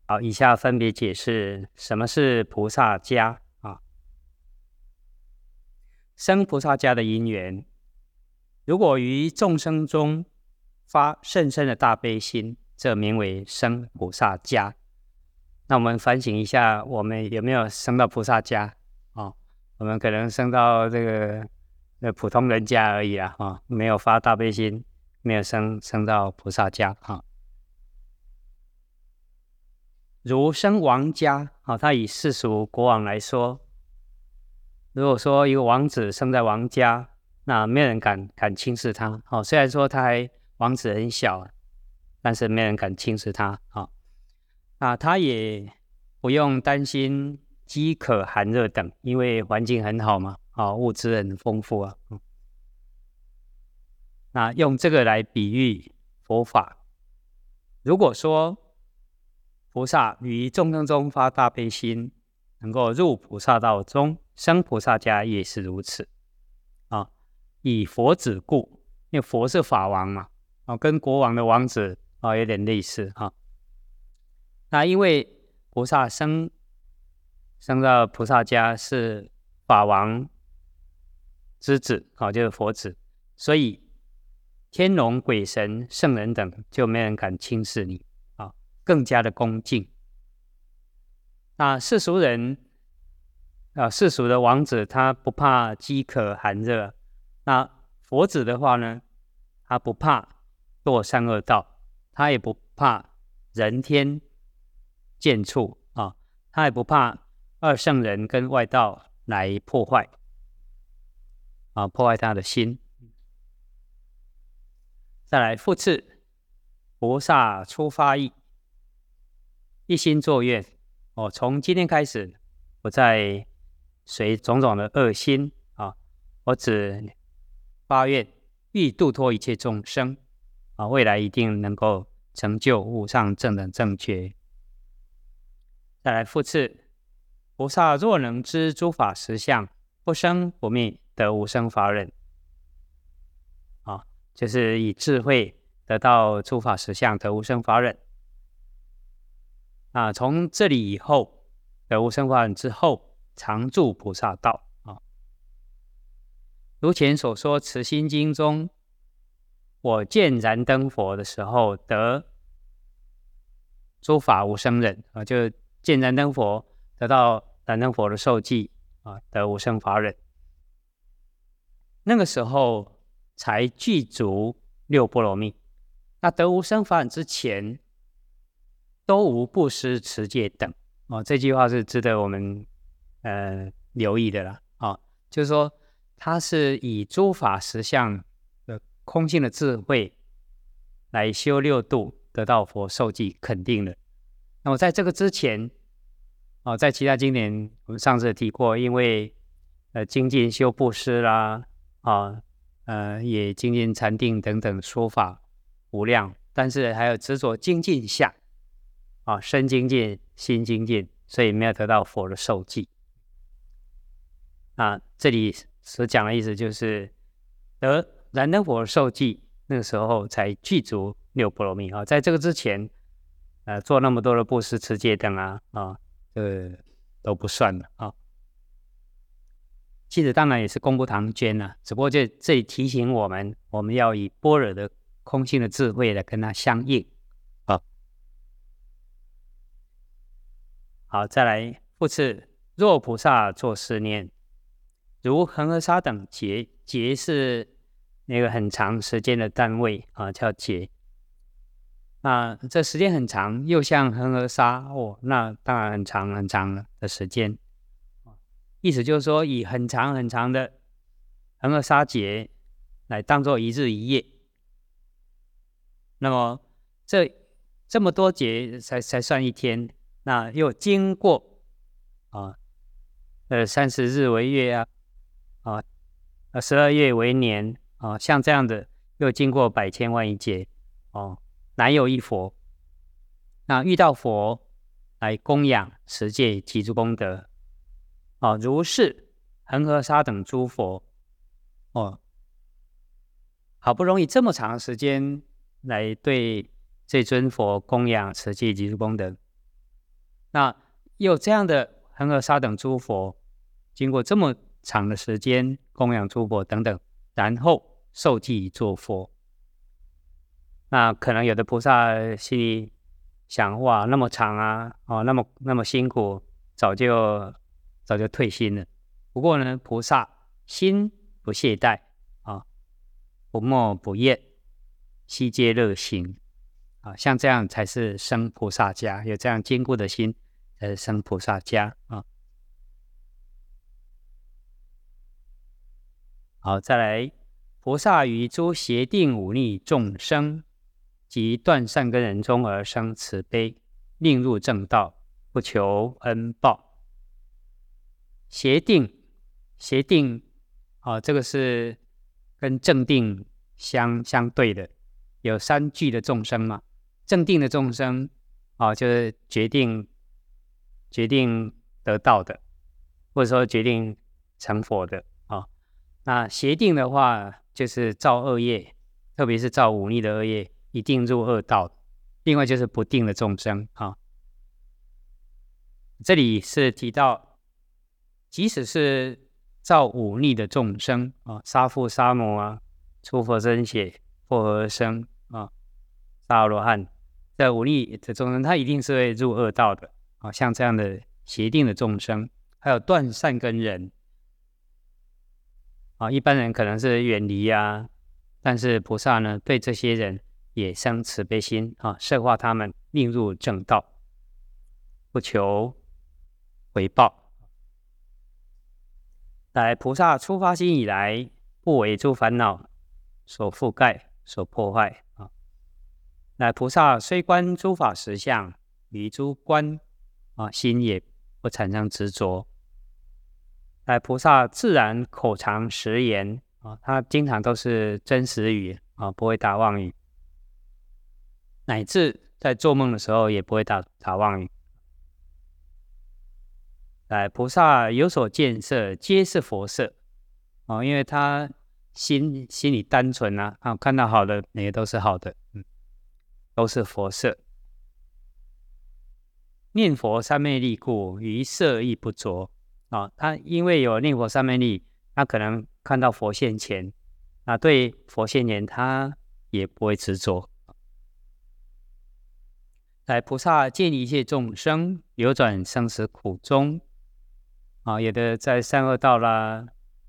好，以下分别解释什么是菩萨家啊。生菩萨家的因缘，如果于众生中发甚深的大悲心，这名为生菩萨家。那我们反省一下，我们有没有生到菩萨家啊？我们可能生到这个普通人家而已啊，没有发大悲心，没有生到菩萨家啊。如生王家他以世俗国王来说，如果说一个王子生在王家，那没人敢轻视他虽然说他还王子很小，但是没人敢轻视他那他也不用担心饥渴寒热等，因为环境很好嘛物资很丰富那用这个来比喻佛法，如果说菩萨于众生中发大悲心，能够入菩萨道中，生菩萨家也是如此以佛子故，因为佛是法王嘛跟国王的王子有点类似那因为菩萨生到菩萨家是法王之子就是佛子，所以天龙鬼神圣人等就没人敢轻视你更加的恭敬。那世俗人世俗的王子他不怕饥渴寒热，那佛子的话呢，他不怕堕三恶道，他也不怕人天见触他也不怕二圣人跟外道来破坏破坏他的心。再来复次，菩萨出发意，一心作愿从今天开始，不再随种种的恶心我只发愿欲度脱一切众生未来一定能够成就无上正等正觉。再来复次，菩萨若能知诸法实相，不生不灭，得无生法忍就是以智慧得到诸法实相，得无生法忍从这里以后得无生法忍之后，常住菩萨道如前所说，慈心经中，我见燃灯佛的时候得诸法无生忍就见燃灯佛得到燃灯佛的受记得无生法忍。那个时候才具足六波罗蜜。那得无生法忍之前，都无布施持戒等这句话是值得我们留意的啦就是说他是以诸法实相的空性的智慧来修六度，得到佛受记肯定的。那么在这个之前在其他经典我们上次提过，因为精进修布施啦也精进禅定等等说法无量，但是还有执着精进相身精进心精进，所以没有得到佛的受记这里所讲的意思就是得燃灯佛的受记，那个时候才具足六波罗蜜在这个之前做那么多的布施持戒等都不算了其实当然也是功不唐捐只不过这里提醒我们要以般若的空性的智慧来跟它相应好，再来复次，若菩萨作是念，如恒河沙等劫，劫是那个很长时间的单位叫劫这时间很长，又像恒河沙那当然很长很长的时间意思就是说，以很长很长的恒河沙劫来当作一日一夜。那么这么多劫才算一天，那又经过30日为月12月为年像这样的又经过百千万亿劫乃有一佛。那遇到佛来供养持戒集诸功德如是恒河沙等诸佛好不容易这么长的时间来对这尊佛供养持戒集诸功德， 那有这样的恒河沙等诸佛，经过这么长的时间供养诸佛等等，然后受记作佛。那可能有的菩萨心里想，哇，那么长啊，那么辛苦，早就退心了。不过呢，菩萨心不懈怠啊，不默不厌，悉皆乐行啊，像这样才是生菩萨家，有这样坚固的心，才是生菩萨家啊。好，再来，菩萨于诸邪定忤逆众生及断善根人中而生慈悲，令入正道，不求恩报。邪定这个是跟正定相对的，有三聚的众生嘛。正定的众生就是决定得道的，或者说决定成佛的那邪定的话，就是造恶业，特别是造忤逆的恶业，一定入恶道。另外就是不定的众生这里是提到，即使是造忤逆的众生杀父杀母出佛身血，破和而生杀罗汉，在忤逆的众生，他一定是会入恶道的像这样的邪定的众生，还有断善根人一般人可能是远离但是菩萨呢，对这些人也生慈悲心摄化他们，令入正道，不求回报。来，菩萨出发心以来，不为诸烦恼所覆盖、所破坏来，菩萨虽观诸法实相，于诸观心也不产生执着。来，菩萨自然口常实言他经常都是真实语不会打妄语，乃至在做梦的时候也不会打妄语。来，菩萨有所见色，皆是佛色因为他心里单纯看到好的，哪些都是好的，都是佛色。念佛三昧力故，于色亦不着他因为有念佛三昧力，他可能看到佛现前对佛现前他也不会执着。来，菩萨见一切众生流转生死苦中有的在三恶道啦，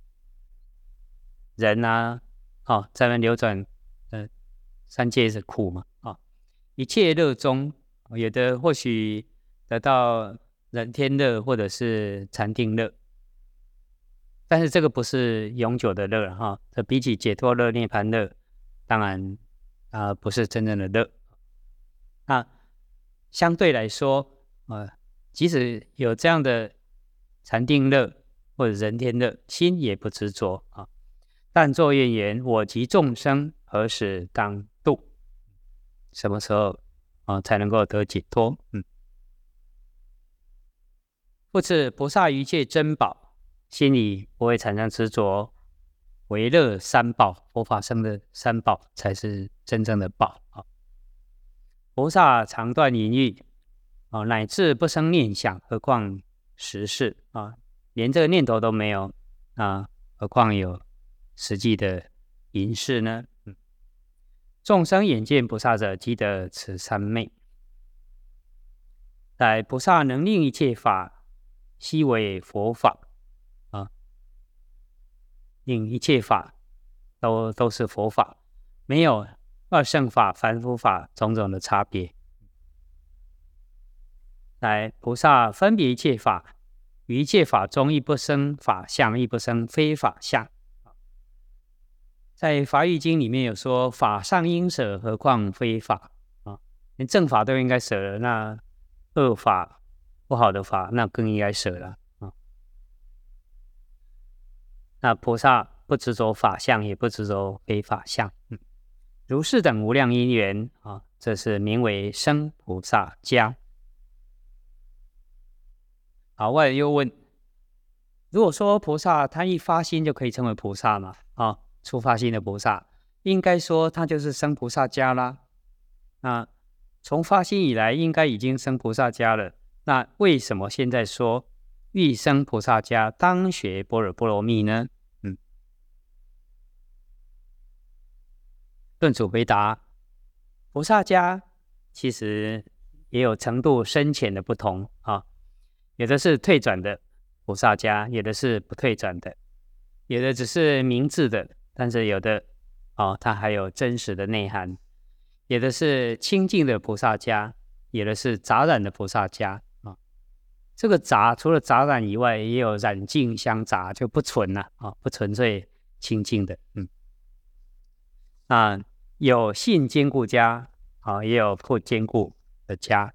人在那流转三界是苦嘛一切乐中有的或许得到人天乐或者是禅定乐，但是这个不是永久的乐这比起解脱乐、涅槃乐，当然不是真正的乐。那相对来说即使有这样的禅定乐或者人天乐，心也不执着但作怨言：我及众生何时当度？什么时候才能够得解脱？复次，菩萨于一切珍宝，心里不会产生执着，唯乐三宝，佛法生的三宝才是真正的宝菩萨常断淫欲乃至不生念想，何况实事连这个念头都没有何况有实际的淫事呢？众生眼见菩萨者，即得此三昧。来，菩萨能令一切法悉为佛法令一切法都是佛法，没有二乘法、凡夫法种种的差别。来，菩萨分别一切法，于一切法中亦不生法相，亦不生非法相。在法语经里面有说，法上应舍，何况非法连正法都应该舍了，那恶法不好的法那更应该舍了那菩萨不执着法相，也不执着非法相如是等无量因缘这是名为生菩萨家。好，外又问，如果说菩萨他一发心就可以成为菩萨嘛出发心的菩萨，应该说他就是生菩萨家啦从发心以来应该已经生菩萨家了， 那为什么现在说欲生菩萨家，当学般若波罗蜜呢？论主回答，菩萨家其实也有程度深浅的不同啊，有的是退转的菩萨家，有的是不退转的，有的只是明字的，但是有的它还有真实的内涵，有的是清净的菩萨家，有的是杂染的菩萨家啊。这个杂除了杂染以外，也有染净相杂，就不纯了不纯粹清净的。有信坚固家也有不坚固的家。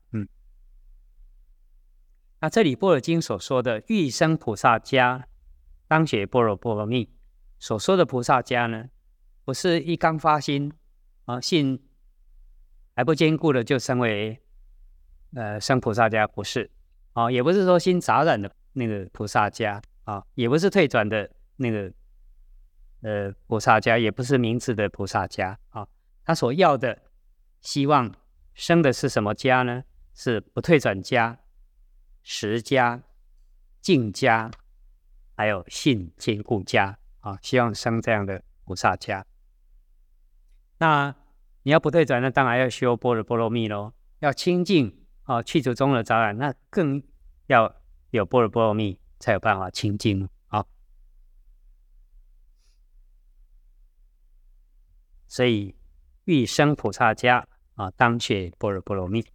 那这里般若经所说的欲生菩萨家，当学般若波罗蜜所说的菩萨家呢，不是一刚发心信还不坚固的就升为生菩萨家，不是也不是说心杂染的那个菩萨家也不是退转的那个菩萨家，也不是明智的菩萨家他所要的希望生的是什么家呢？是不退转家、实家、净家，还有信坚固家希望生这样的菩萨家。那你要不退转，那当然要修般若波罗蜜咯，要清净去除中的杂染，那更要有般若波罗蜜才有办法清净所以欲生菩萨家当学般若波罗蜜。